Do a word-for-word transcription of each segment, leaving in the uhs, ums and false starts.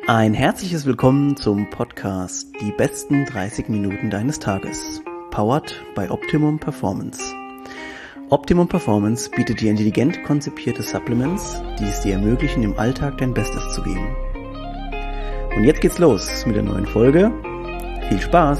Ein herzliches Willkommen zum Podcast Die besten dreißig Minuten deines Tages, powered by Optimum Performance. Optimum Performance bietet dir intelligent konzipierte Supplements, die es dir ermöglichen, im Alltag dein Bestes zu geben. Und jetzt geht's los mit der neuen Folge. Viel Spaß!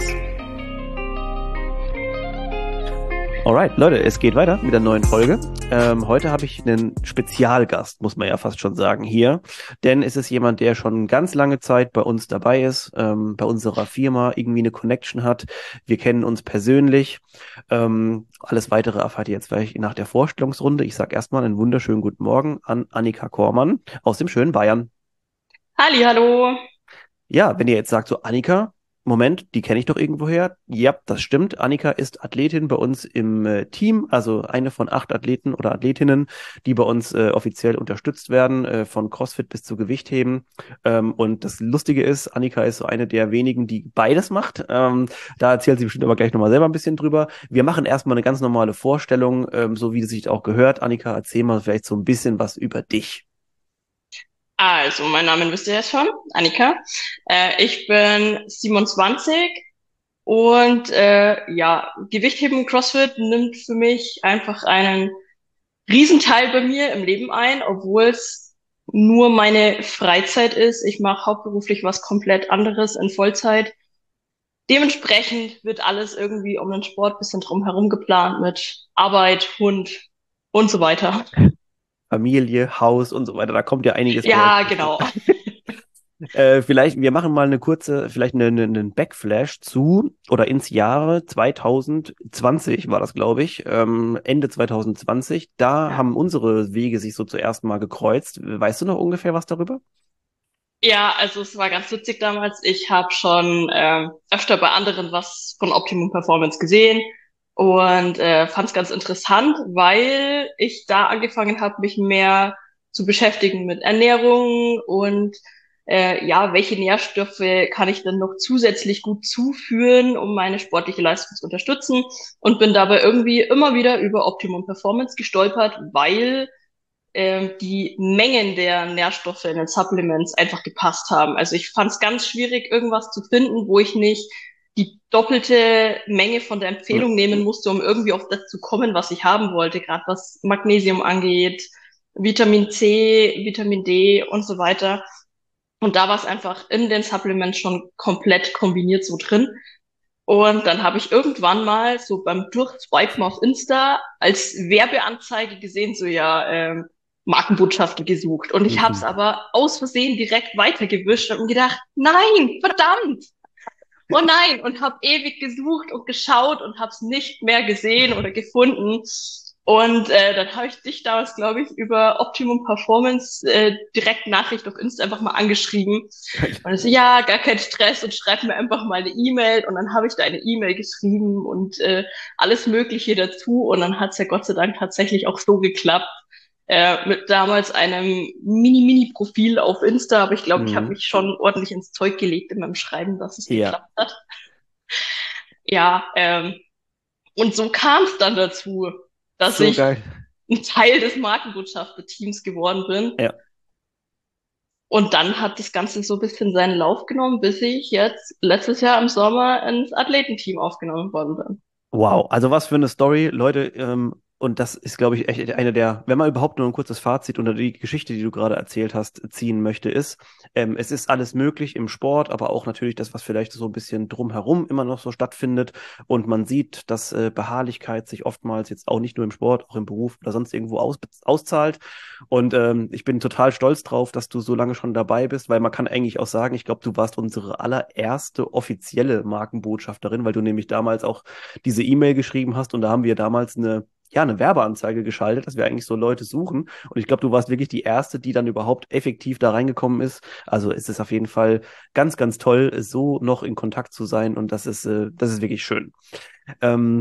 Alright, Leute, es geht weiter mit der neuen Folge. Ähm, heute habe ich einen Spezialgast, muss man ja fast schon sagen, hier. Denn es ist jemand, der schon ganz lange Zeit bei uns dabei ist, ähm, bei unserer Firma irgendwie eine Connection hat. Wir kennen uns persönlich. Ähm, alles Weitere erfahrt ihr jetzt gleich nach der Vorstellungsrunde. Ich sage erstmal einen wunderschönen guten Morgen an Annika Kormann aus dem schönen Bayern. Halli, hallo. Ja, wenn ihr jetzt sagt, so Annika, Moment, die kenne ich doch irgendwoher. Ja, das stimmt. Annika ist Athletin bei uns im äh, Team, also eine von acht Athleten oder Athletinnen, die bei uns äh, offiziell unterstützt werden, äh, von CrossFit bis zu Gewichtheben. Ähm, und das Lustige ist, Annika ist so eine der wenigen, die beides macht. Ähm, da erzählt sie bestimmt aber gleich nochmal selber ein bisschen drüber. Wir machen erstmal eine ganz normale Vorstellung, ähm, so wie es sich auch gehört. Annika, erzähl mal vielleicht so ein bisschen was über dich. Also, mein Name wisst ihr ja schon, Annika. Äh, ich bin siebenundzwanzig und äh, ja, Gewichtheben und CrossFit nimmt für mich einfach einen Riesenteil bei mir im Leben ein, obwohl es nur meine Freizeit ist. Ich mache hauptberuflich was komplett anderes in Vollzeit. Dementsprechend wird alles irgendwie um den Sport bisschen drumherum geplant mit Arbeit, Hund und so weiter. Familie, Haus und so weiter, da kommt ja einiges Ja, gleichzeitig. genau. Äh, vielleicht, wir machen mal eine kurze, vielleicht eine, eine, einen Backflash zu oder ins Jahre zwanzig zwanzig war das, glaube ich, ähm, Ende zwanzig zwanzig. Da Ja. haben unsere Wege sich so zuerst mal gekreuzt. Weißt du noch ungefähr was darüber? Ja, also es war ganz witzig damals. Ich habe schon ähm, öfter bei anderen was von Optimum Performance gesehen und äh, fand es ganz interessant, weil ich da angefangen habe, mich mehr zu beschäftigen mit Ernährung und äh, ja, welche Nährstoffe kann ich denn noch zusätzlich gut zuführen, um meine sportliche Leistung zu unterstützen, und bin dabei irgendwie immer wieder über Optimum Performance gestolpert, weil ähm, die Mengen der Nährstoffe in den Supplements einfach gepasst haben. Also ich fand es ganz schwierig, irgendwas zu finden, wo ich nicht die doppelte Menge von der Ja. Empfehlung nehmen musste, um irgendwie auf das zu kommen, was ich haben wollte, gerade was Magnesium angeht, Vitamin C, Vitamin D und so weiter. Und da war es einfach in den Supplements schon komplett kombiniert so drin. Und dann habe ich irgendwann mal so beim Durchswipen auf Insta als Werbeanzeige gesehen, so ja, ähm, Markenbotschaften gesucht. Und ich habe es Mhm. aber aus Versehen direkt weitergewischt und mir gedacht, nein, verdammt, oh nein, und habe ewig gesucht und geschaut und habe es nicht mehr gesehen oder gefunden. Und äh, dann habe ich dich damals, glaube ich, über Optimum Performance äh, direkt Nachricht auf Insta einfach mal angeschrieben. Und ich so, ja, gar kein Stress, und schreib mir einfach mal eine E-Mail. Und dann habe ich da eine E-Mail geschrieben und äh, alles Mögliche dazu. Und dann hat's ja Gott sei Dank tatsächlich auch so geklappt. Äh, mit damals einem Mini-Mini-Profil auf Insta, aber ich glaube, ich habe Mhm. mich schon ordentlich ins Zeug gelegt in meinem Schreiben, dass es Ja, geklappt hat. Ja, ähm, und so kam es dann dazu, dass so ich geil. ein Teil des Markenbotschafter-Teams geworden bin. Ja. Und dann hat das Ganze so ein bisschen seinen Lauf genommen, bis ich jetzt letztes Jahr im Sommer ins Athletenteam aufgenommen worden bin. Wow, also was für eine Story, Leute. Ähm, und das ist, glaube ich, echt eine der, wenn man überhaupt nur ein kurzes Fazit unter die Geschichte, die du gerade erzählt hast, ziehen möchte, ist, ähm, es ist alles möglich im Sport, aber auch natürlich das, was vielleicht so ein bisschen drumherum immer noch so stattfindet. Und man sieht, dass äh, Beharrlichkeit sich oftmals jetzt auch nicht nur im Sport, auch im Beruf oder sonst irgendwo aus, auszahlt. Und ähm, ich bin total stolz drauf, dass du so lange schon dabei bist, weil man kann eigentlich auch sagen, ich glaube, du warst unsere allererste offizielle Markenbotschafterin, weil du nämlich damals auch diese E-Mail geschrieben hast, und da haben wir damals eine, ja, eine Werbeanzeige geschaltet, dass wir eigentlich so Leute suchen. Und ich glaube, du warst wirklich die erste, die dann überhaupt effektiv da reingekommen ist. Also es ist auf jeden Fall ganz, ganz toll, so noch in Kontakt zu sein, und das ist, äh, das ist wirklich schön. Ähm,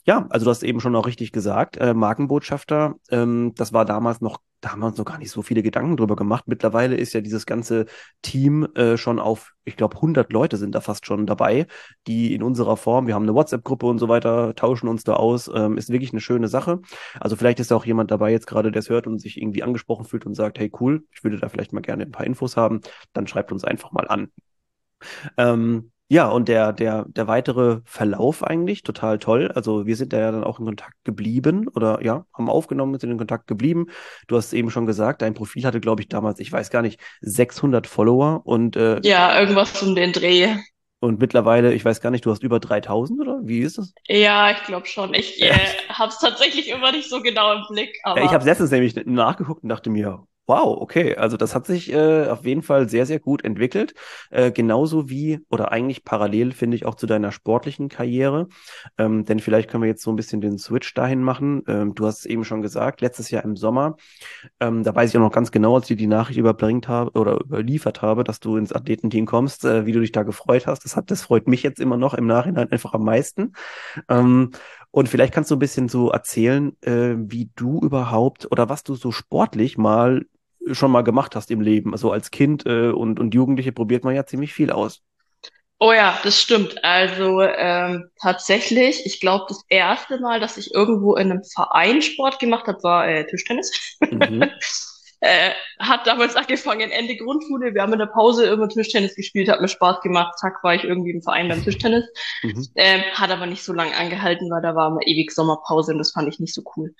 Ja, also du hast eben schon auch richtig gesagt, äh, Markenbotschafter, ähm, das war damals noch, da haben wir uns noch gar nicht so viele Gedanken drüber gemacht. Mittlerweile ist ja dieses ganze Team äh, schon auf, ich glaube, hundert Leute sind da fast schon dabei, die in unserer Form, wir haben eine WhatsApp-Gruppe und so weiter, tauschen uns da aus, ähm, ist wirklich eine schöne Sache. Also vielleicht ist da auch jemand dabei jetzt gerade, der es hört und sich irgendwie angesprochen fühlt und sagt, hey cool, ich würde da vielleicht mal gerne ein paar Infos haben, dann schreibt uns einfach mal an. Ähm, ja, und der, der, der weitere Verlauf eigentlich, total toll. Also wir sind da ja dann auch in Kontakt geblieben oder ja, haben aufgenommen, sind in Kontakt geblieben. Du hast es eben schon gesagt, dein Profil hatte, glaube ich, damals, ich weiß gar nicht, sechshundert Follower und, äh, Ja, irgendwas um den Dreh. und mittlerweile, ich weiß gar nicht, du hast über dreitausend oder wie ist das? Ja, ich glaube schon. Ich äh, habe es tatsächlich immer nicht so genau im Blick, Ja, ich habe aber letztens nämlich nachgeguckt und dachte mir, wow, okay, also das hat sich äh, auf jeden Fall sehr, sehr gut entwickelt. Äh, genauso wie, oder eigentlich parallel, finde ich, auch zu deiner sportlichen Karriere. Ähm, denn vielleicht können wir jetzt so ein bisschen den Switch dahin machen. Ähm, du hast es eben schon gesagt, letztes Jahr im Sommer, ähm, da weiß ich auch noch ganz genau, als ich dir die Nachricht überbringt habe oder überliefert habe, dass du ins Athletenteam kommst, äh, wie du dich da gefreut hast. Das hat, das freut mich jetzt immer noch im Nachhinein einfach am meisten. Ähm, und vielleicht kannst du ein bisschen so erzählen, äh, wie du überhaupt oder was du so sportlich mal schon mal gemacht hast im Leben. Also als Kind äh, und, und Jugendliche probiert man ja ziemlich viel aus. oh ja, das stimmt. Also ähm, tatsächlich, ich glaube, das erste Mal, dass ich irgendwo in einem Verein Sport gemacht habe, war äh, Tischtennis. Mhm. Äh, hat damals angefangen, Ende Grundschule. Wir haben in der Pause immer Tischtennis gespielt, hat mir Spaß gemacht. Zack, war ich irgendwie im Verein beim Tischtennis. Mhm. Ähm, hat aber nicht so lange angehalten, weil da war immer ewig Sommerpause und das fand ich nicht so cool.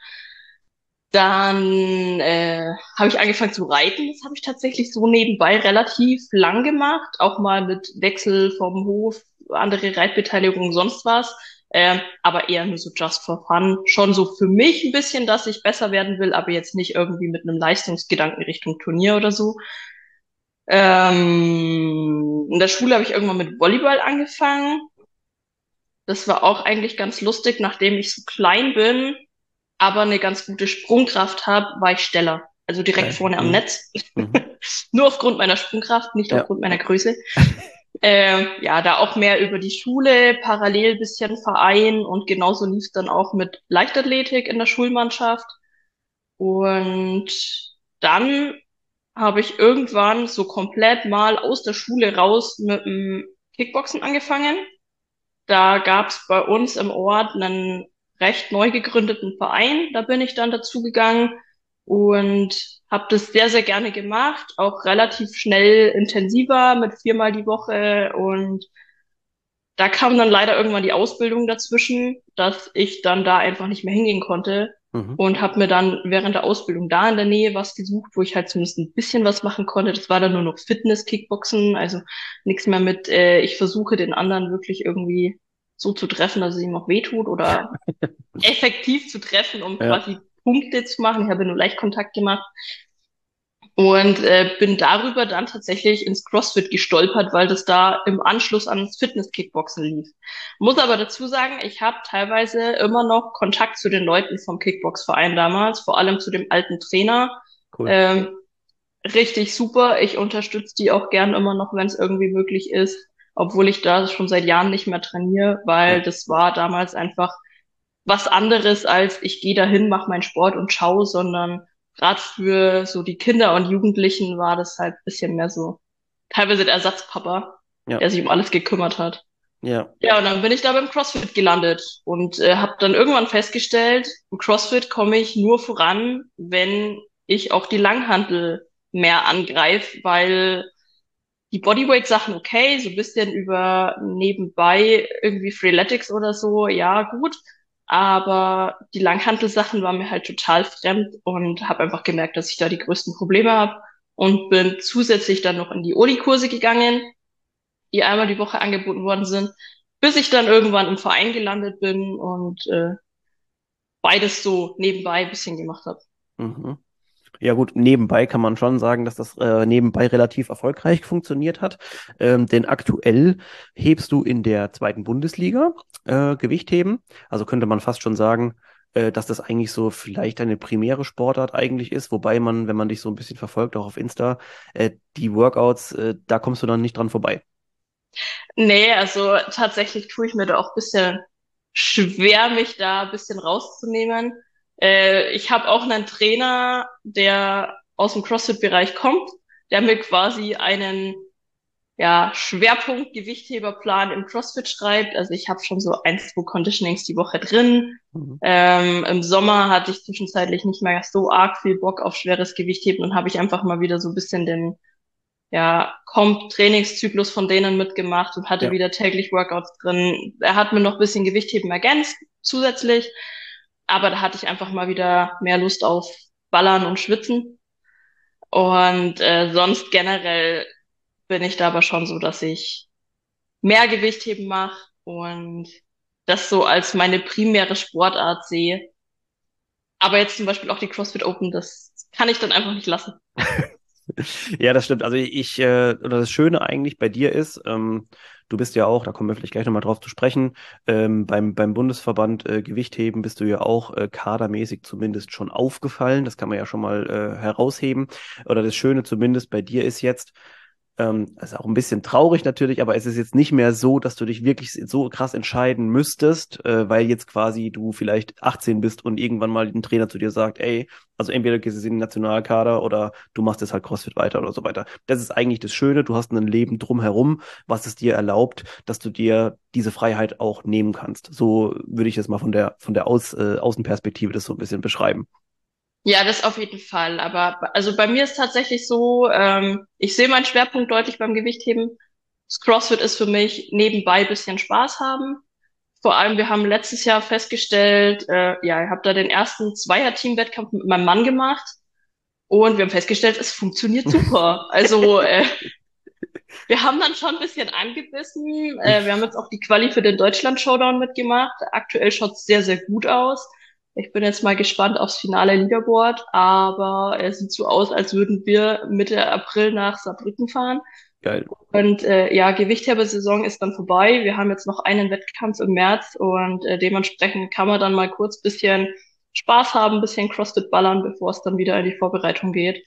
Dann äh, habe ich angefangen zu reiten. Das habe ich tatsächlich so nebenbei relativ lang gemacht, auch mal mit Wechsel vom Hof, andere Reitbeteiligung, sonst was. Ähm, aber eher nur so just for fun. Schon so für mich ein bisschen, dass ich besser werden will, aber jetzt nicht irgendwie mit einem Leistungsgedanken Richtung Turnier oder so. Ähm, in der Schule habe ich irgendwann mit Volleyball angefangen. Das war auch eigentlich ganz lustig, nachdem ich so klein bin, aber eine ganz gute Sprungkraft habe, war ich Steller. Also direkt Okay. vorne am Mhm. Netz. Mhm. Nur aufgrund meiner Sprungkraft, nicht Ja. aufgrund meiner Größe. Ähm, ja, da auch mehr über die Schule, parallel bisschen Verein und genauso lief es dann auch mit Leichtathletik in der Schulmannschaft. Und dann habe ich irgendwann so komplett mal aus der Schule raus mit dem Kickboxen angefangen. Da gab es bei uns im Ort einen recht neu gegründeten Verein. Da bin ich dann dazugegangen und habe das sehr, sehr gerne gemacht. Auch relativ schnell intensiver mit viermal die Woche. Und da kam dann leider irgendwann die Ausbildung dazwischen, dass ich dann da einfach nicht mehr hingehen konnte. Mhm. Und habe mir dann während der Ausbildung da in der Nähe was gesucht, wo ich halt zumindest ein bisschen was machen konnte. Das war dann nur noch Fitness, Kickboxen, also nichts mehr mit, äh, ich versuche den anderen wirklich irgendwie so zu treffen, dass es ihm auch wehtut oder effektiv zu treffen, um Ja. quasi Punkte zu machen. Ich habe nur leicht Kontakt gemacht und äh, bin darüber dann tatsächlich ins CrossFit gestolpert, weil das da im Anschluss ans Fitness-Kickboxen lief. Muss aber dazu sagen, ich habe teilweise immer noch Kontakt zu den Leuten vom Kickbox-Verein damals, vor allem zu dem alten Trainer. Cool. Ähm, richtig super. Ich unterstütze die auch gern immer noch, wenn es irgendwie möglich ist, obwohl ich da schon seit Jahren nicht mehr trainiere, weil Ja. das war damals einfach was anderes als ich gehe dahin, mache meinen Sport und schau, sondern gerade für so die Kinder und Jugendlichen war das halt ein bisschen mehr so teilweise der Ersatzpapa, Ja. der sich um alles gekümmert hat. Ja. Ja, und dann bin ich da beim CrossFit gelandet und äh, habe dann irgendwann festgestellt, im CrossFit komme ich nur voran, wenn ich auch die Langhantel mehr angreife, weil die Bodyweight-Sachen okay, so ein bisschen über nebenbei irgendwie Freeletics oder so, ja gut. Aber die Langhantel-Sachen waren mir halt total fremd und habe einfach gemerkt, dass ich da die größten Probleme habe und bin zusätzlich dann noch in die Oli-Kurse gegangen, die einmal die Woche angeboten worden sind, bis ich dann irgendwann im Verein gelandet bin und äh, beides so nebenbei ein bisschen gemacht habe. Mhm. Ja gut, nebenbei kann man schon sagen, dass das äh, nebenbei relativ erfolgreich funktioniert hat. Ähm, denn aktuell hebst du in der zweiten Bundesliga äh, Gewichtheben. Also könnte man fast schon sagen, äh, dass das eigentlich so vielleicht eine primäre Sportart eigentlich ist. Wobei man, wenn man dich so ein bisschen verfolgt, auch auf Insta, äh, die Workouts, äh, da kommst du dann nicht dran vorbei. Nee, also tatsächlich tue ich mir da auch ein bisschen schwer, mich da ein bisschen rauszunehmen. Äh, ich habe auch einen Trainer, der aus dem CrossFit-Bereich kommt, der mir quasi einen ja, Schwerpunkt Gewichtheberplan im CrossFit schreibt. Also ich habe schon so ein, zwei Conditionings die Woche drin. Mhm. Ähm, im Sommer hatte ich zwischenzeitlich nicht mehr so arg viel Bock auf schweres Gewichtheben und habe ich einfach mal wieder so ein bisschen den ja, Comp-Trainingszyklus von denen mitgemacht und hatte Ja. wieder täglich Workouts drin. Er hat mir noch ein bisschen Gewichtheben ergänzt zusätzlich, aber da hatte ich einfach mal wieder mehr Lust auf Ballern und Schwitzen. Und äh, sonst generell bin ich da aber schon so, dass ich mehr Gewichtheben mache und das so als meine primäre Sportart sehe. Aber jetzt zum Beispiel auch die CrossFit Open, das kann ich dann einfach nicht lassen. Ja, das stimmt. Also ich, äh, oder das Schöne eigentlich bei dir ist, ähm, du bist ja auch, da kommen wir vielleicht gleich nochmal drauf zu sprechen, ähm, beim, beim Bundesverband äh, Gewichtheben bist du ja auch äh, kadermäßig zumindest schon aufgefallen. Das kann man ja schon mal äh, herausheben. Oder das Schöne zumindest bei dir ist jetzt, ähm, ist auch ein bisschen traurig natürlich, aber es ist jetzt nicht mehr so, dass du dich wirklich so krass entscheiden müsstest, äh, weil jetzt quasi du vielleicht achtzehn bist und irgendwann mal ein Trainer zu dir sagt, ey, also entweder gehst du in den Nationalkader oder du machst jetzt halt CrossFit weiter oder so weiter. Das ist eigentlich das Schöne, du hast ein Leben drumherum, was es dir erlaubt, dass du dir diese Freiheit auch nehmen kannst. So würde ich das mal von der von der Aus, äh, Außenperspektive das so ein bisschen beschreiben. Ja, das auf jeden Fall. Aber also bei mir ist tatsächlich so, ähm, ich sehe meinen Schwerpunkt deutlich beim Gewichtheben. Das CrossFit ist für mich nebenbei bisschen Spaß haben. Vor allem, wir haben letztes Jahr festgestellt, äh, ja, ich habe da den ersten Zweier-Team-Wettkampf mit meinem Mann gemacht und wir haben festgestellt, es funktioniert super. Also äh, wir haben dann schon ein bisschen angebissen. Äh, wir haben jetzt auch die Quali für den Deutschland-Showdown mitgemacht. Aktuell schaut's sehr, sehr gut aus. Ich bin jetzt mal gespannt aufs finale Leaderboard, aber es sieht so aus, als würden wir Mitte April nach Saarbrücken fahren. Geil. Und äh, ja, Gewichtheber-Saison ist dann vorbei. Wir haben jetzt noch einen Wettkampf im März und äh, dementsprechend kann man dann mal kurz bisschen Spaß haben, bisschen CrossFit ballern, bevor es dann wieder in die Vorbereitung geht.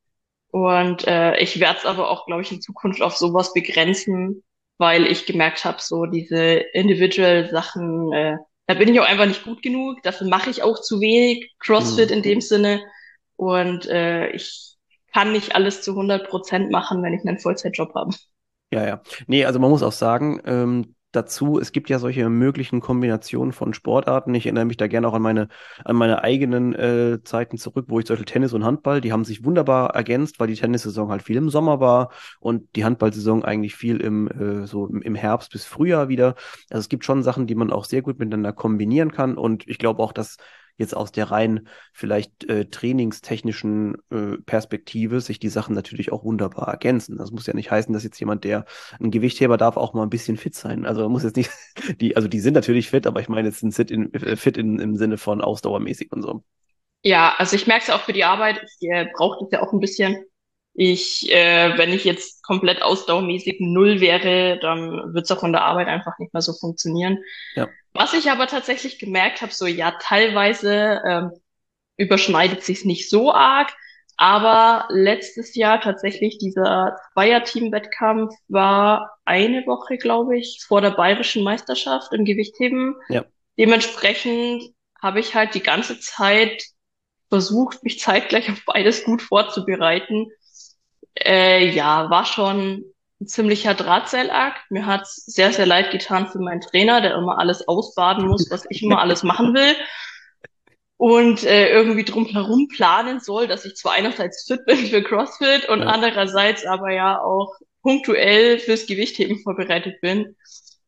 Und äh, ich werde es aber auch, glaube ich, in Zukunft auf sowas begrenzen, weil ich gemerkt habe, so diese Individual-Sachen, äh, da bin ich auch einfach nicht gut genug. Dafür mache ich auch zu wenig CrossFit Mhm. in dem Sinne. Und äh, ich kann nicht alles zu hundert Prozent machen, wenn ich einen Vollzeitjob habe. Ja, ja. Nee, also man muss auch sagen, ähm, dazu, es gibt ja solche möglichen Kombinationen von Sportarten. Ich erinnere mich da gerne auch an meine, an meine eigenen äh, Zeiten zurück, wo ich zum Beispiel Tennis und Handball, die haben sich wunderbar ergänzt, weil die Tennissaison halt viel im Sommer war und die Handballsaison eigentlich viel im, äh, so im, im Herbst bis Frühjahr wieder. Also es gibt schon Sachen, die man auch sehr gut miteinander kombinieren kann und ich glaube auch, dass jetzt aus der rein vielleicht äh, trainingstechnischen äh, Perspektive sich die Sachen natürlich auch wunderbar ergänzen. Das muss ja nicht heißen, dass jetzt jemand, der ein Gewichtheber darf auch mal ein bisschen fit sein. Also muss jetzt nicht, die, also die sind natürlich fit, aber ich meine jetzt sind fit, in, äh, fit in, im Sinne von ausdauermäßig und so. Ja, also ich merke es ja auch für die Arbeit, ich äh, brauche das ja auch ein bisschen. Ich, äh, wenn ich jetzt komplett ausdauermäßig null wäre, dann wird es auch von der Arbeit einfach nicht mehr so funktionieren. Ja. Was ich aber tatsächlich gemerkt habe, so ja, teilweise ähm, überschneidet sich's nicht so arg, aber letztes Jahr tatsächlich dieser Zweier-Team-Wettkampf war eine Woche, glaube ich, vor der bayerischen Meisterschaft im Gewichtheben. Ja. Dementsprechend habe ich halt die ganze Zeit versucht, mich zeitgleich auf beides gut vorzubereiten. Äh, ja, war schon ein ziemlicher Drahtseilakt. Mir hat's sehr, sehr leid getan für meinen Trainer, der immer alles ausbaden muss, was ich immer alles machen will. Und äh, irgendwie drumherum planen soll, dass ich zwar einerseits fit bin für CrossFit und Ja. andererseits aber ja auch punktuell fürs Gewichtheben vorbereitet bin.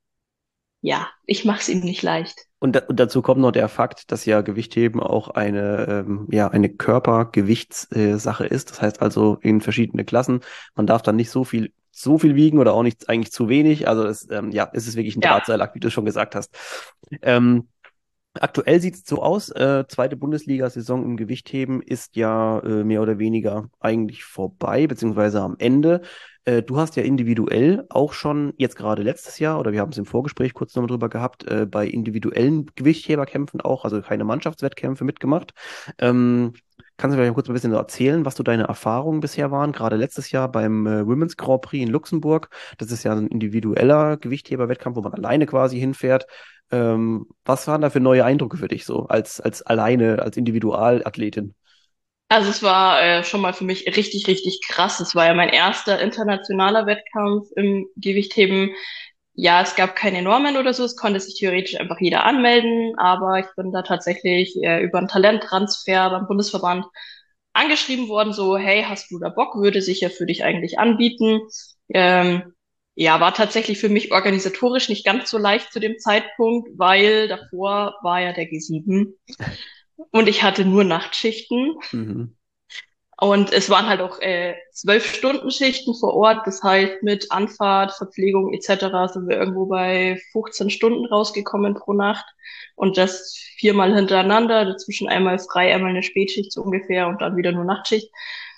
Ja, ich mach's ihm nicht leicht. Und, da, und dazu kommt noch der Fakt, dass ja Gewichtheben auch eine, ähm, ja, eine Körpergewichtssache äh, ist. Das heißt also in verschiedene Klassen. Man darf dann nicht so viel, so viel wiegen oder auch nicht eigentlich zu wenig. Also es, ähm, ja, es ist wirklich ein Ja, Drahtseilakt, wie du schon gesagt hast. Ähm, Aktuell sieht es so aus, äh, zweite Bundesliga-Saison im Gewichtheben ist ja äh, mehr oder weniger eigentlich vorbei, beziehungsweise am Ende. Äh, du hast ja individuell auch schon jetzt gerade letztes Jahr, oder wir haben es im Vorgespräch kurz nochmal drüber gehabt, äh, bei individuellen Gewichtheberkämpfen auch, also keine Mannschaftswettkämpfe mitgemacht. Ähm, Kannst du vielleicht kurz ein bisschen so erzählen, was so deine Erfahrungen bisher waren? Gerade letztes Jahr beim äh, Women's Grand Prix in Luxemburg. Das ist ja ein individueller Gewichtheber-Wettkampf, wo man alleine quasi hinfährt. Ähm, was waren da für neue Eindrücke für dich so als, als alleine, als Individualathletin? Also es war äh, schon mal für mich richtig, richtig krass. Es war ja mein erster internationaler Wettkampf im Gewichtheben. Ja, es gab keine Normen oder so, es konnte sich theoretisch einfach jeder anmelden, aber ich bin da tatsächlich äh, über einen Talenttransfer beim Bundesverband angeschrieben worden, so, hey, hast du da Bock, würde sich ja für dich eigentlich anbieten. Ähm, ja, war tatsächlich für mich organisatorisch nicht ganz so leicht zu dem Zeitpunkt, weil davor war ja der G sieben und ich hatte nur Nachtschichten. Mhm. Und es waren halt auch äh, zwölf Stunden Schichten vor Ort. Das heißt, mit Anfahrt, Verpflegung et cetera sind wir irgendwo bei fünfzehn Stunden rausgekommen pro Nacht. Und das viermal hintereinander, dazwischen einmal frei, einmal eine Spätschicht so ungefähr und dann wieder nur Nachtschicht.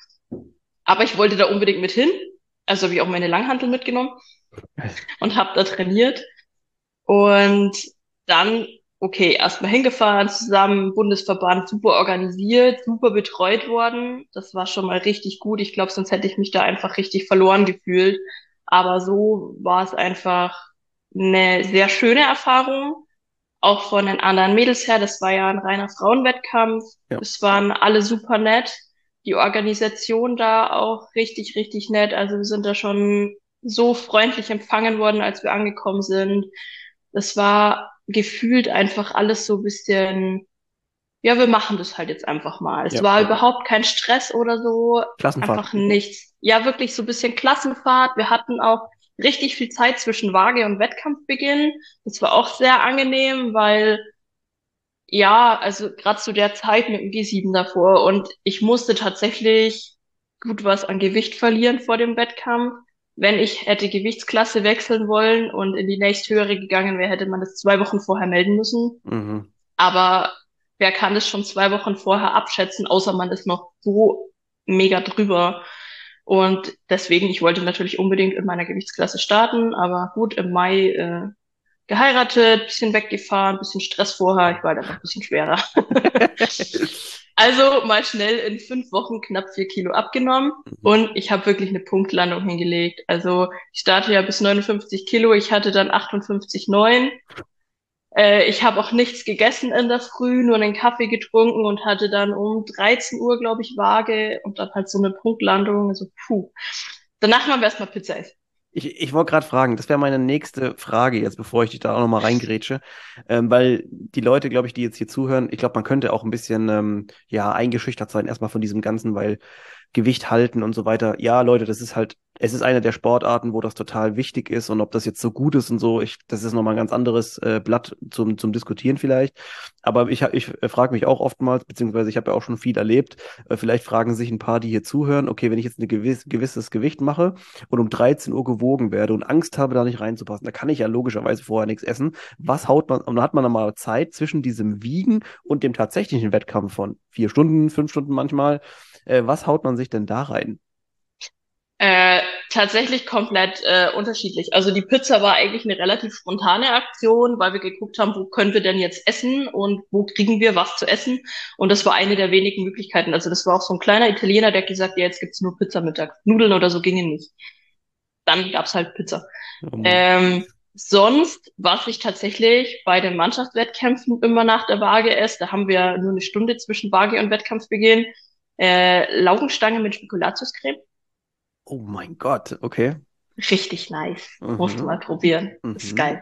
Aber ich wollte da unbedingt mit hin. Also habe ich auch meine Langhantel mitgenommen und habe da trainiert. Und dann, okay, erstmal hingefahren, zusammen, Bundesverband, super organisiert, super betreut worden. Das war schon mal richtig gut. Ich glaube, sonst hätte ich mich da einfach richtig verloren gefühlt. Aber so war es einfach eine sehr schöne Erfahrung. Auch von den anderen Mädels her. Das war ja ein reiner Frauenwettkampf. Ja. Es waren alle super nett. Die Organisation da auch richtig, richtig nett. Also wir sind da schon so freundlich empfangen worden, als wir angekommen sind. Das war gefühlt einfach alles so ein bisschen, ja, wir machen das halt jetzt einfach mal. Es Ja, war ja. überhaupt kein Stress oder so, Klassenfahrt. einfach nichts. Ja, wirklich so ein bisschen Klassenfahrt. Wir hatten auch richtig viel Zeit zwischen Waage und Wettkampfbeginn. Das war auch sehr angenehm, weil ja, also gerade zu der Zeit mit dem G sieben davor und ich musste tatsächlich gut was an Gewicht verlieren vor dem Wettkampf. Wenn ich hätte Gewichtsklasse wechseln wollen und in die nächsthöhere gegangen wäre, hätte man das zwei Wochen vorher melden müssen. Mhm. Aber wer kann das schon zwei Wochen vorher abschätzen, außer man ist noch so mega drüber. Und deswegen, ich wollte natürlich unbedingt in meiner Gewichtsklasse starten, aber gut, im Mai äh, geheiratet, bisschen weggefahren, bisschen Stress vorher, ich war halt einfach ein bisschen schwerer. Also mal schnell in fünf Wochen knapp vier Kilo abgenommen und ich habe wirklich eine Punktlandung hingelegt. Also ich starte ja bis neunundfünfzig Kilo, ich hatte dann achtundfünfzig Komma neun. Äh, ich habe auch nichts gegessen in der Früh, nur einen Kaffee getrunken und hatte dann um dreizehn Uhr, glaube ich, Waage und dann halt so eine Punktlandung. Also puh. Danach machen wir erstmal Pizza essen. Ich, ich wollte gerade fragen, das wäre meine nächste Frage jetzt, bevor ich dich da auch nochmal reingrätsche, ähm, weil die Leute, glaube ich, die jetzt hier zuhören, ich glaube, man könnte auch ein bisschen ähm, ja eingeschüchtert sein erstmal von diesem Ganzen, weil Gewicht halten und so weiter. Ja, Leute, das ist halt, es ist eine der Sportarten, wo das total wichtig ist und ob das jetzt so gut ist und so, ich, das ist nochmal ein ganz anderes äh, Blatt zum, zum Diskutieren vielleicht. Aber ich, hab- ich äh, frage mich auch oftmals, beziehungsweise ich habe ja auch schon viel erlebt, äh, vielleicht fragen sich ein paar, die hier zuhören, okay, wenn ich jetzt ein gewiss, gewisses Gewicht mache und um dreizehn Uhr gewogen werde und Angst habe, da nicht reinzupassen, da kann ich ja logischerweise vorher nichts essen. Was haut man, und dann hat man dann mal Zeit zwischen diesem Wiegen und dem tatsächlichen Wettkampf von vier Stunden, fünf Stunden manchmal. Äh, was haut man sich denn da rein? Äh, tatsächlich komplett äh, unterschiedlich. Also die Pizza war eigentlich eine relativ spontane Aktion, weil wir geguckt haben, wo können wir denn jetzt essen und wo kriegen wir was zu essen. Und das war eine der wenigen Möglichkeiten. Also das war auch so ein kleiner Italiener, der hat gesagt, ja, jetzt gibt's nur Pizza Mittag. Nudeln oder so gingen nicht. Dann gab's halt Pizza. Um, Ähm, sonst, was ich tatsächlich bei den Mannschaftswettkämpfen immer nach der Waage esse, da haben wir nur eine Stunde zwischen Waage und Wettkampfbeginn, äh, Laugenstange mit Spekulatiuscreme. oh mein Gott, okay. Richtig nice. Musst du mal Mhm. probieren. Ist Mhm. geil.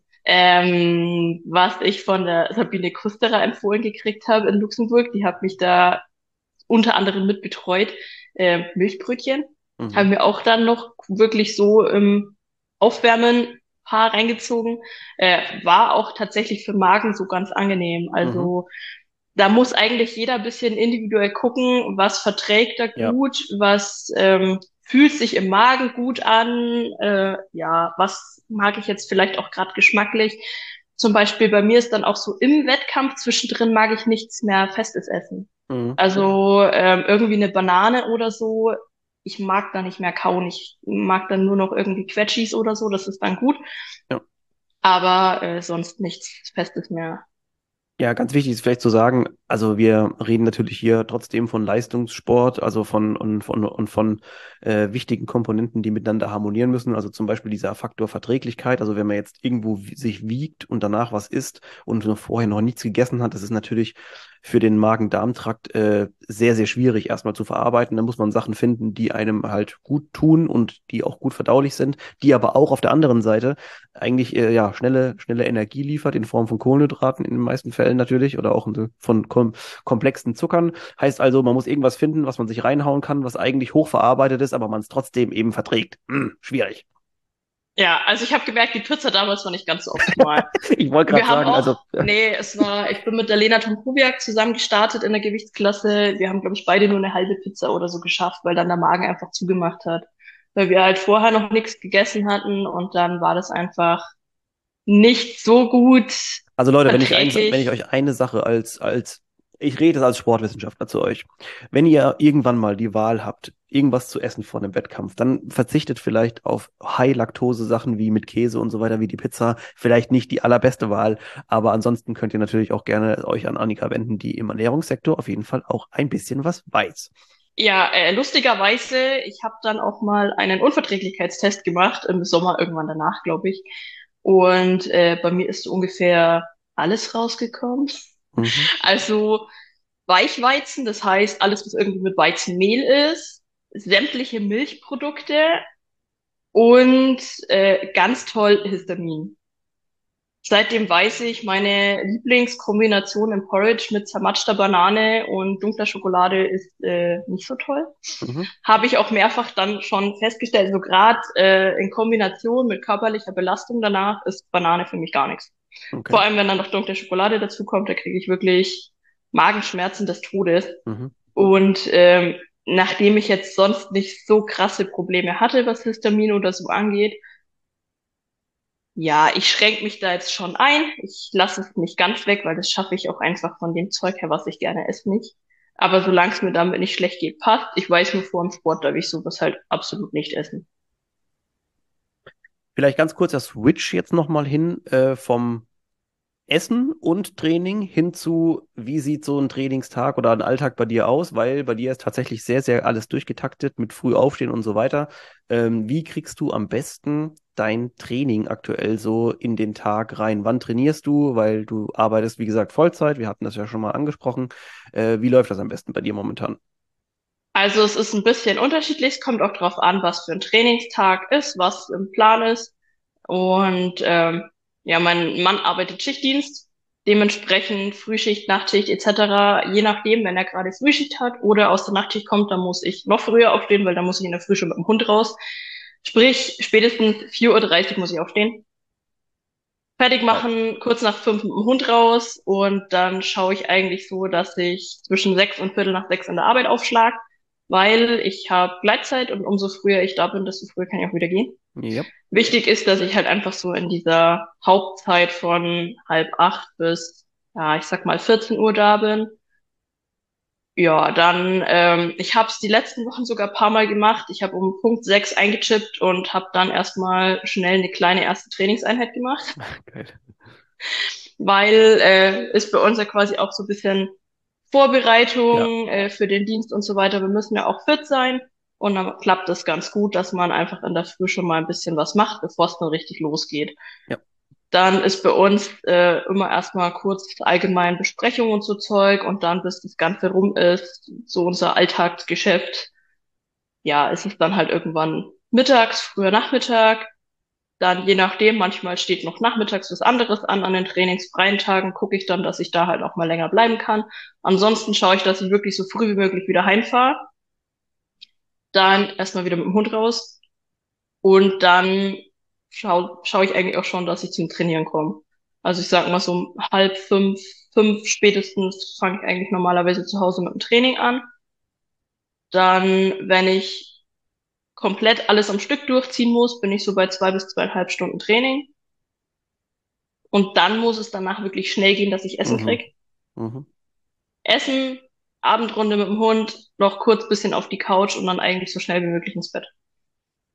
Ähm, was ich von der Sabine Kusterer empfohlen gekriegt habe in Luxemburg, die hat mich da unter anderem mit betreut. Äh, Milchbrötchen haben Mhm. wir auch dann noch wirklich so im Aufwärmen paar reingezogen. Äh, war auch tatsächlich für den Magen so ganz angenehm. Mhm. Also da muss eigentlich jeder ein bisschen individuell gucken, was verträgt er Ja. gut, was ähm, fühlt sich im Magen gut an, äh, ja, was mag ich jetzt vielleicht auch gerade geschmacklich. Zum Beispiel bei mir ist dann auch so im Wettkampf zwischendrin mag ich nichts mehr Festes essen. Mhm. Also ähm, irgendwie eine Banane oder so. Ich mag da nicht mehr kauen. Ich mag dann nur noch irgendwie Quetschis oder so. Das ist dann gut. Ja. Aber äh, sonst nichts Festes mehr. Ja, ganz wichtig ist vielleicht zu sagen, also wir reden natürlich hier trotzdem von Leistungssport, also von und von und von äh, wichtigen Komponenten, die miteinander harmonieren müssen. Also zum Beispiel dieser Faktor Verträglichkeit. Also wenn man jetzt irgendwo wi- sich wiegt und danach was isst und noch vorher noch nichts gegessen hat, das ist natürlich für den Magen-Darm-Trakt äh, sehr, sehr schwierig erstmal zu verarbeiten. Da muss man Sachen finden, die einem halt gut tun und die auch gut verdaulich sind, die aber auch auf der anderen Seite eigentlich äh, ja schnelle, schnelle Energie liefert in Form von Kohlenhydraten in den meisten Fällen natürlich oder auch in- von kom komplexen Zuckern. Heißt also, man muss irgendwas finden, was man sich reinhauen kann, was eigentlich hochverarbeitet ist, aber man es trotzdem eben verträgt. Hm, schwierig. Ja, also ich habe gemerkt, die Pizza damals war nicht ganz so optimal. Ich wollte gerade Wir haben sagen, auch, also ja, nee, es war, ich bin mit der Lena Tomkowiak zusammen gestartet in der Gewichtsklasse. Wir haben, glaube ich, beide nur eine halbe Pizza oder so geschafft, weil dann der Magen einfach zugemacht hat. Weil wir halt vorher noch nichts gegessen hatten und dann war das einfach nicht so gut also Leute, wenn ich eins, wenn ich verträglich. euch eine Sache als, als, ich rede jetzt als Sportwissenschaftler zu euch. Wenn ihr irgendwann mal die Wahl habt, irgendwas zu essen vor einem Wettkampf, dann verzichtet vielleicht auf High-Laktose-Sachen wie mit Käse und so weiter, wie die Pizza. Vielleicht nicht die allerbeste Wahl, aber ansonsten könnt ihr natürlich auch gerne euch an Annika wenden, die im Ernährungssektor auf jeden Fall auch ein bisschen was weiß. Ja, äh, lustigerweise, ich habe dann auch mal einen Unverträglichkeitstest gemacht, im Sommer irgendwann danach, glaube ich. Und äh, bei mir ist so ungefähr alles rausgekommen. Mhm. Also Weichweizen, das heißt alles, was irgendwie mit Weizenmehl ist, sämtliche Milchprodukte und äh, ganz toll Histamin. Seitdem weiß ich, meine Lieblingskombination im Porridge mit zermatschter Banane und dunkler Schokolade ist äh, nicht so toll. Mhm. Habe ich auch mehrfach dann schon festgestellt, so gerade äh, in Kombination mit körperlicher Belastung danach ist Banane für mich gar nichts. Okay. Vor allem, wenn dann noch dunkle Schokolade dazu kommt, da kriege ich wirklich Magenschmerzen des Todes. Mhm. Und ähm, nachdem ich jetzt sonst nicht so krasse Probleme hatte, was Histamin oder so angeht, ja, ich schränke mich da jetzt schon ein. Ich lasse es nicht ganz weg, weil das schaffe ich auch einfach von dem Zeug her, was ich gerne esse, nicht. Aber solange es mir damit nicht schlecht geht, passt. Ich weiß nur vor dem Sport darf ich sowas halt absolut nicht essen. Vielleicht ganz kurz der Switch jetzt nochmal hin äh, vom Essen und Training hin zu, wie sieht so ein Trainingstag oder ein Alltag bei dir aus? Weil bei dir ist tatsächlich sehr, sehr alles durchgetaktet mit früh aufstehen und so weiter. Ähm, wie kriegst du am besten dein Training aktuell so in den Tag rein? Wann trainierst du? Weil du arbeitest, wie gesagt, Vollzeit. Wir hatten das ja schon mal angesprochen. Äh, wie läuft das am besten bei dir momentan? Also es ist ein bisschen unterschiedlich. Es kommt auch darauf an, was für ein Trainingstag ist, was im Plan ist. Und ähm, ja, mein Mann arbeitet Schichtdienst, dementsprechend Frühschicht, Nachtschicht et cetera. Je nachdem, wenn er gerade Frühschicht hat oder aus der Nachtschicht kommt, dann muss ich noch früher aufstehen, weil dann muss ich in der Früh schon mit dem Hund raus. Sprich, spätestens vier Uhr dreißig muss ich aufstehen. Fertig Wow. machen, kurz nach fünf mit dem Hund raus und dann schaue ich eigentlich so, dass ich zwischen sechs und Viertel nach sechs in der Arbeit aufschlag, weil ich habe Gleitzeit und umso früher ich da bin, desto früher kann ich auch wieder gehen. Ja. Wichtig ist, dass ich halt einfach so in dieser Hauptzeit von halb acht bis, ja, ich sag mal vierzehn Uhr da bin. Ja, dann, ähm, ich habe es die letzten Wochen sogar ein paar Mal gemacht. Ich habe um Punkt sechs eingechippt und habe dann erstmal schnell eine kleine erste Trainingseinheit gemacht, Geil. weil äh, ist bei uns ja quasi auch so ein bisschen Ja. Vorbereitung äh, für den Dienst und so weiter. Wir müssen ja auch fit sein und dann klappt es ganz gut, dass man einfach in der Früh schon mal ein bisschen was macht, bevor es dann richtig losgeht. Ja. Dann ist bei uns äh, immer erstmal kurz allgemein Besprechung und so Zeug und dann, bis das Ganze rum ist, so unser Alltagsgeschäft, ja, ist es dann halt irgendwann mittags, früher Nachmittag. Dann je nachdem, manchmal steht noch nachmittags was anderes an. An den trainingsfreien Tagen gucke ich dann, dass ich da halt auch mal länger bleiben kann. Ansonsten schaue ich, dass ich wirklich so früh wie möglich wieder heimfahre. Dann erstmal wieder mit dem Hund raus. Und dann schaue schau ich eigentlich auch schon, dass ich zum Trainieren komme. Also ich sag mal so um halb fünf, fünf spätestens fange ich eigentlich normalerweise zu Hause mit dem Training an. Dann, wenn ich komplett alles am Stück durchziehen muss, bin ich so bei zwei bis zweieinhalb Stunden Training. Und dann muss es danach wirklich schnell gehen, dass ich Essen Mhm. krieg. Mhm. Essen, Abendrunde mit dem Hund, noch kurz bisschen auf die Couch und dann eigentlich so schnell wie möglich ins Bett.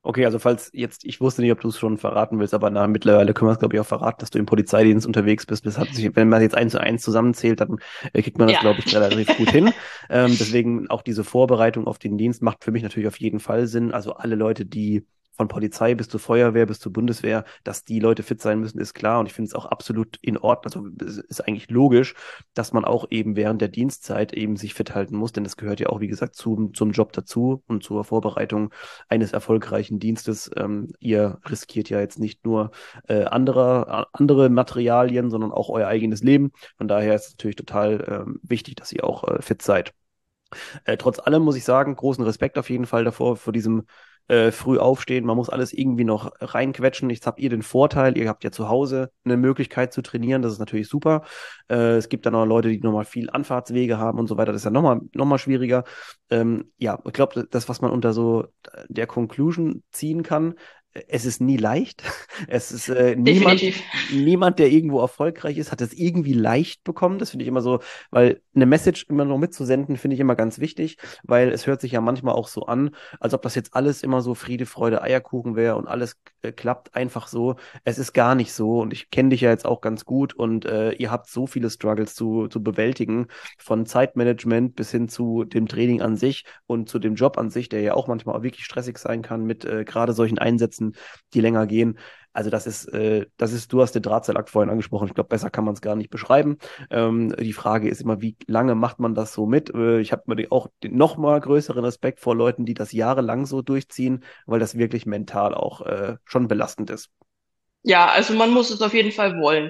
Okay, also falls jetzt, ich wusste nicht, ob du es schon verraten willst, aber na, mittlerweile können wir es, glaube ich, auch verraten, dass du im Polizeidienst unterwegs bist. Das hat sich, wenn man jetzt eins zu eins zusammenzählt, dann äh, kriegt man das, Ja. glaube ich, relativ gut hin. Ähm, deswegen auch diese Vorbereitung auf den Dienst macht für mich natürlich auf jeden Fall Sinn. Also alle Leute, die von Polizei bis zur Feuerwehr bis zur Bundeswehr, dass die Leute fit sein müssen, ist klar. Und ich finde es auch absolut in Ordnung. Also es ist eigentlich logisch, dass man auch eben während der Dienstzeit eben sich fit halten muss, denn das gehört ja auch, wie gesagt, zum, zum Job dazu und zur Vorbereitung eines erfolgreichen Dienstes. Ähm, ihr riskiert ja jetzt nicht nur äh, andere, andere Materialien, sondern auch euer eigenes Leben. Von daher ist es natürlich total ähm, wichtig, dass ihr auch äh, fit seid. Äh, trotz allem muss ich sagen, großen Respekt auf jeden Fall davor, vor diesem äh, früh aufstehen. Man muss alles irgendwie noch reinquetschen. Jetzt habt ihr den Vorteil, ihr habt ja zu Hause eine Möglichkeit zu trainieren. Das ist natürlich super. Äh, es gibt dann auch Leute, die nochmal viel Anfahrtswege haben und so weiter. Das ist ja nochmal noch mal schwieriger. Ähm, ja, ich glaube, das, was man unter so der Conclusion ziehen kann, es ist nie leicht. Es ist äh, niemand, Definitiv. niemand, der irgendwo erfolgreich ist, hat es irgendwie leicht bekommen. Das finde ich immer so, weil eine Message immer noch mitzusenden, finde ich immer ganz wichtig, weil es hört sich ja manchmal auch so an, als ob das jetzt alles immer so Friede, Freude, Eierkuchen wäre und alles äh, klappt einfach so. Es ist gar nicht so und ich kenne dich ja jetzt auch ganz gut und äh, ihr habt so viele Struggles zu, zu bewältigen, von Zeitmanagement bis hin zu dem Training an sich und zu dem Job an sich, der ja auch manchmal auch wirklich stressig sein kann mit äh, gerade solchen Einsätzen, die länger gehen. Also das ist, äh, das ist, du hast den Drahtseilakt vorhin angesprochen. Ich glaube, besser kann man es gar nicht beschreiben. Ähm, die Frage ist immer, wie lange macht man das so mit? Äh, ich habe mir auch den noch mal größeren Respekt vor Leuten, die das jahrelang so durchziehen, weil das wirklich mental auch äh, schon belastend ist. Ja, also man muss es auf jeden Fall wollen.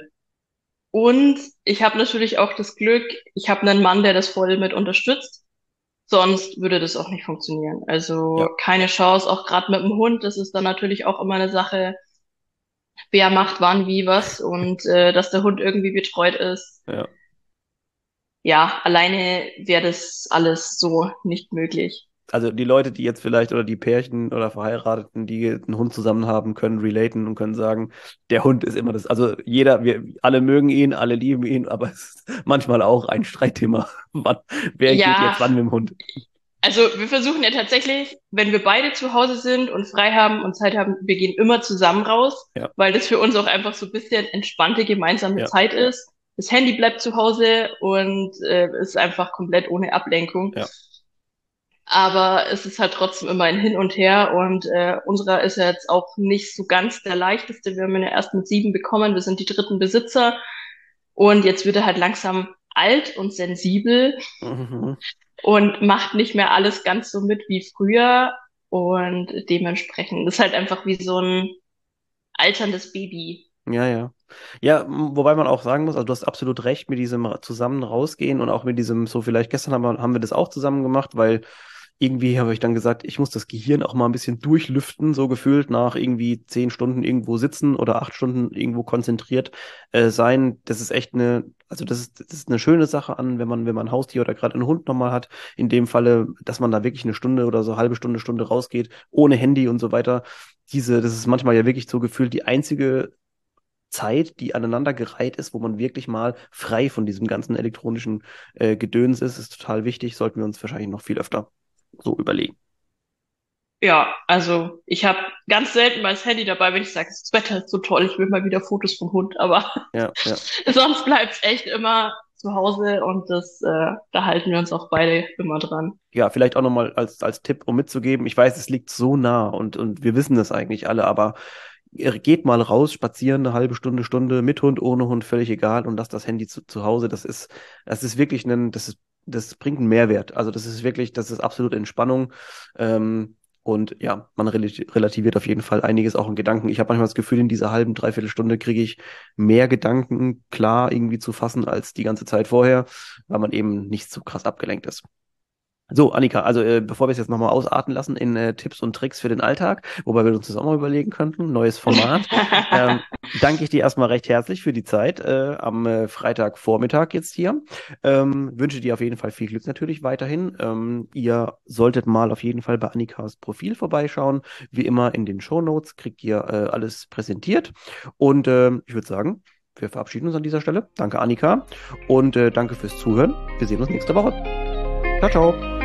Und ich habe natürlich auch das Glück, ich habe einen Mann, der das voll mit unterstützt. Sonst würde das auch nicht funktionieren. Also Ja, keine Chance, auch gerade mit dem Hund. Das ist dann natürlich auch immer eine Sache, wer macht wann wie was und äh, dass der Hund irgendwie betreut ist. ja. Ja, alleine wäre das alles so nicht möglich. Also die Leute, die jetzt vielleicht oder die Pärchen oder Verheirateten, die einen Hund zusammen haben, können relaten und können sagen, der Hund ist immer das. Also jeder, wir alle mögen ihn, alle lieben ihn, aber es ist manchmal auch ein Streitthema. Wann, wer geht Ja, jetzt wann mit dem Hund? also wir versuchen ja tatsächlich, wenn wir beide zu Hause sind und frei haben und Zeit haben, wir gehen immer zusammen raus, Ja, weil das für uns auch einfach so ein bisschen entspannte gemeinsame ja, Zeit ja, ist. Das Handy bleibt zu Hause und äh, ist einfach komplett ohne Ablenkung. ja. Aber es ist halt trotzdem immer ein Hin und Her und äh, unserer ist ja jetzt auch nicht so ganz der leichteste. Wir haben ihn ja erst mit sieben bekommen, wir sind die dritten Besitzer und jetzt wird er halt langsam alt und sensibel Mhm. und macht nicht mehr alles ganz so mit wie früher und dementsprechend ist halt einfach wie so ein alterndes Baby. Ja, ja. Ja, m- wobei man auch sagen muss, also du hast absolut recht mit diesem ra- zusammen rausgehen und auch mit diesem, so vielleicht gestern haben wir, haben wir das auch zusammen gemacht, weil irgendwie habe ich dann gesagt, ich muss das Gehirn auch mal ein bisschen durchlüften, so gefühlt nach irgendwie zehn Stunden irgendwo sitzen oder acht Stunden irgendwo konzentriert äh, sein. Das ist echt eine, also das ist, das ist eine schöne Sache an, wenn man, wenn man ein Haustier oder gerade einen Hund nochmal hat. In dem Falle, dass man da wirklich eine Stunde oder so halbe Stunde, Stunde rausgeht, ohne Handy und so weiter. Diese, das ist manchmal ja wirklich so gefühlt die einzige Zeit, die aneinandergereiht ist, wo man wirklich mal frei von diesem ganzen elektronischen äh, Gedöns ist, ist total wichtig. Sollten wir uns wahrscheinlich noch viel öfter so überlegen. Ja, also ich habe ganz selten mein Handy dabei, wenn ich sage, das Wetter ist so toll, ich will mal wieder Fotos vom Hund, aber Ja, ja. sonst bleibt's echt immer zu Hause und das, äh, da halten wir uns auch beide immer dran. Ja, vielleicht auch nochmal als, als Tipp, um mitzugeben. Ich weiß, es liegt so nah und, und wir wissen das eigentlich alle, aber ihr geht mal raus, spazieren eine halbe Stunde, Stunde, mit Hund, ohne Hund, völlig egal und lasst das Handy zu, zu Hause. Das ist, das ist wirklich ein, das ist, das bringt einen Mehrwert. Also das ist wirklich, das ist absolute Entspannung. Ähm, und ja, man relati- relativiert auf jeden Fall einiges auch in Gedanken. Ich habe manchmal das Gefühl, in dieser halben, dreiviertel Stunde kriege ich mehr Gedanken klar irgendwie zu fassen als die ganze Zeit vorher, weil man eben nicht so krass abgelenkt ist. So, Annika, also äh, bevor wir es jetzt nochmal ausarten lassen in äh, Tipps und Tricks für den Alltag, wobei wir uns das auch mal überlegen könnten, neues Format, ähm, danke ich dir erstmal recht herzlich für die Zeit äh, am äh, Freitagvormittag jetzt hier. Ähm, wünsche dir auf jeden Fall viel Glück natürlich weiterhin. Ähm, ihr solltet mal auf jeden Fall bei Annikas Profil vorbeischauen. Wie immer in den Shownotes kriegt ihr äh, alles präsentiert. Und ähm, ich würde sagen, wir verabschieden uns an dieser Stelle. Danke, Annika. Und äh, danke fürs Zuhören. Wir sehen uns nächste Woche. Ciao, ciao.